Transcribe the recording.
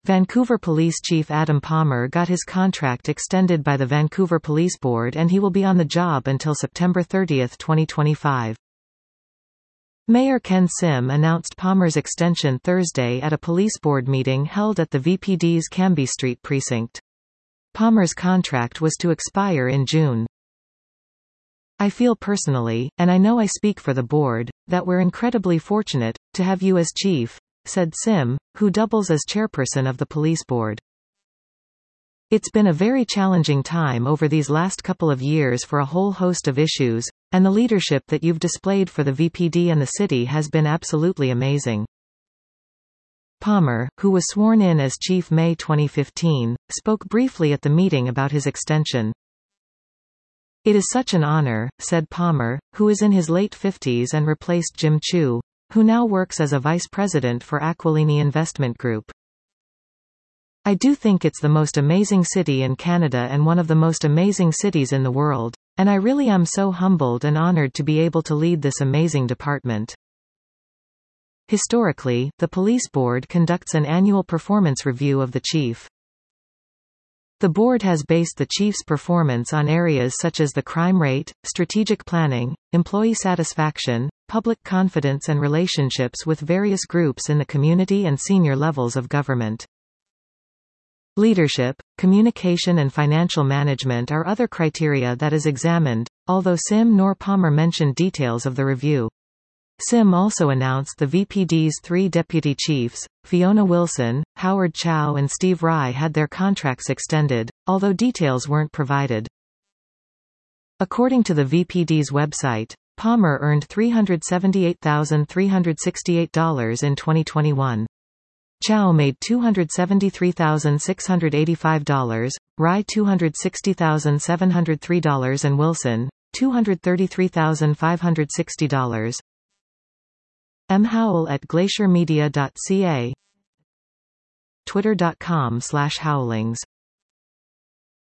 Vancouver Police Chief Adam Palmer got his contract extended by the Vancouver Police Board and he will be on the job until September 30, 2025. Mayor Ken Sim announced Palmer's extension Thursday at a police board meeting held at the VPD's Cambie Street precinct. Palmer's contract was to expire in June. "I feel personally, and I know I speak for the board, that we're incredibly fortunate to have you as chief," said Sim, who doubles as chairperson of the police board. "It's been a very challenging time over these last couple of years for a whole host of issues, and the leadership that you've displayed for the VPD and the city has been absolutely amazing." Palmer, who was sworn in as chief May 2015, spoke briefly at the meeting about his extension. "It is such an honor," said Palmer, who is in his late 50s and replaced Jim Chu, who now works as a vice president for Aquilini Investment Group. "I do think it's the most amazing city in Canada and one of the most amazing cities in the world, and I really am so humbled and honored to be able to lead this amazing department." Historically, the police board conducts an annual performance review of the chief. The board has based the chief's performance on areas such as the crime rate, strategic planning, employee satisfaction, public confidence and relationships with various groups in the community and senior levels of government. Leadership, communication and financial management are other criteria that is examined, although Sim nor Palmer mentioned details of the review. Sim also announced the VPD's 3 deputy chiefs, Fiona Wilson, Howard Chow and Steve Rye had their contracts extended, although details weren't provided. According to the VPD's website, Palmer earned $378,368 in 2021. Chow made $273,685, Rye $260,703 and Wilson, $233,560. M. Howell at glaciermedia.ca, twitter.com/howlings